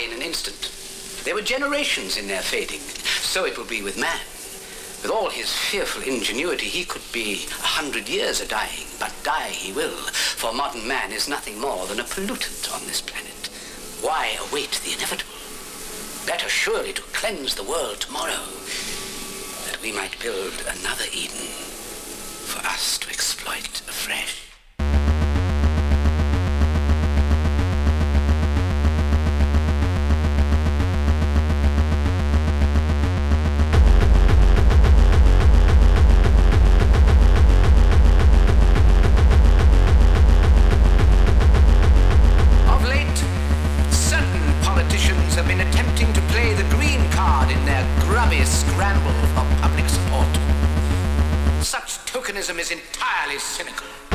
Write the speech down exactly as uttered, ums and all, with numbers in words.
in an instant. There were generations in their fading. So it will be with man. With all his fearful ingenuity, he could be a hundred years a-dying, but die he will, for modern man is nothing more than a pollutant on this planet. Why await the inevitable? Better surely to cleanse the world tomorrow, that we might build another Eden for us to exploit afresh. Have been attempting to play the green card in their grubby scramble for public support. Such tokenism is entirely cynical.